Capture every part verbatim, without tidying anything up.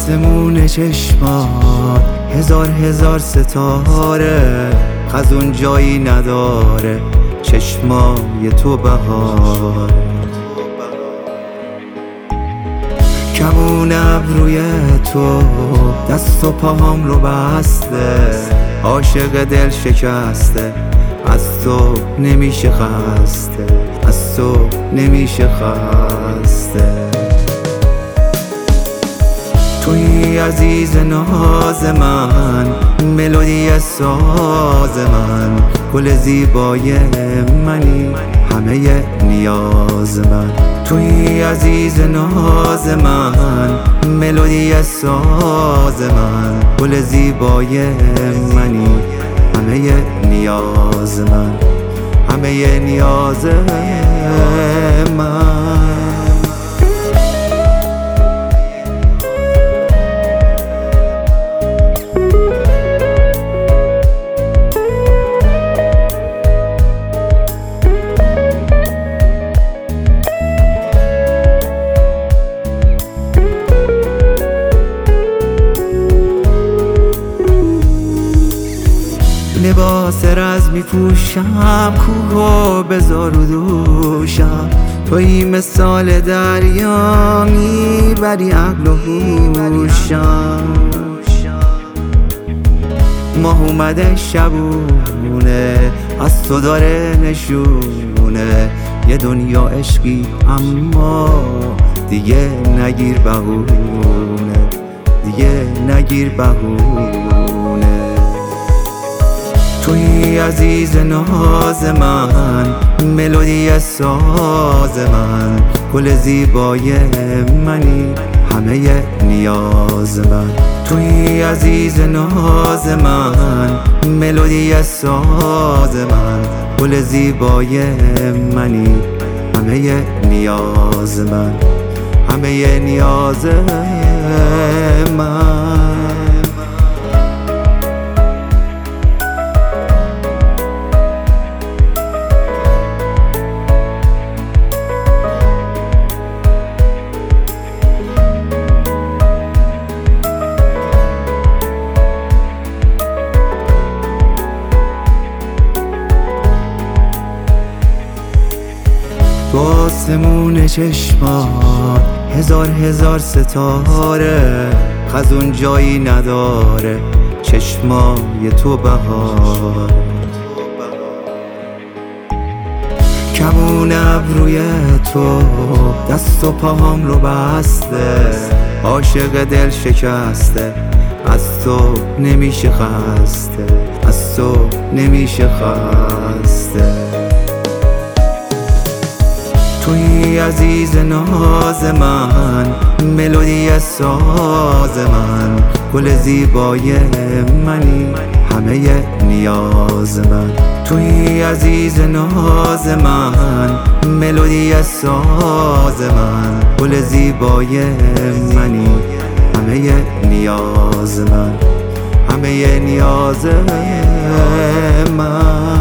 آسمون چشمات هزار هزار ستاره، خزون جایی نداره، چشمای تو بهاره. کمون ابروی تو دست و پاهم رو بسته، عاشق دل شکسته، از تو نمیشه خسته، از تو نمیشه خسته. توی عزیز ناز من، ملودی ساز من، گل زیبای منی، همه نیاز من. توی عزیز ناز من، ملودی ساز من، گل زیبای منی، همه نیاز من، همه نیاز من. لباس رز می پوشم، کوه بذار رو دوشم، توی مثال دریا میبری عقل و هوشم. ماه اومده شبونه، از تو داره نشونه، یه دنیا عشقی اما دیگه نگیر بهونه، دیگه نگیر بهونه. توی عزیز ناز من، ملودی ساز من، گل زیبای منی، همه نیاز من. توی عزیز ناز من، ملودی ساز من، گل زیبای منی، همه نیاز من، همه نیاز من. تو آسمون چشمات هزار هزار ستاره، خزون جایی نداره، چشمای تو بهاره. کمون ابروی تو دست و پاهم رو بسته، عاشق دل شکسته، از تو نمیشه خسته، از تو نمیشه خسته. توی عزیز ناز من، ملودی ساز من، گل زیبای منی، همه نیاز من. توی عزیز ناز من، ملودی ساز من، گل زیبای منی، همه نیاز من، همه نیاز من.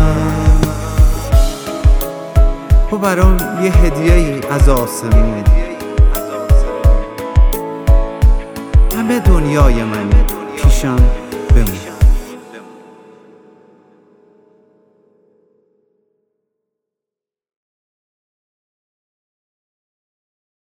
و برام یه هدیه ای از آسمون، همه دنیای منی، پیشم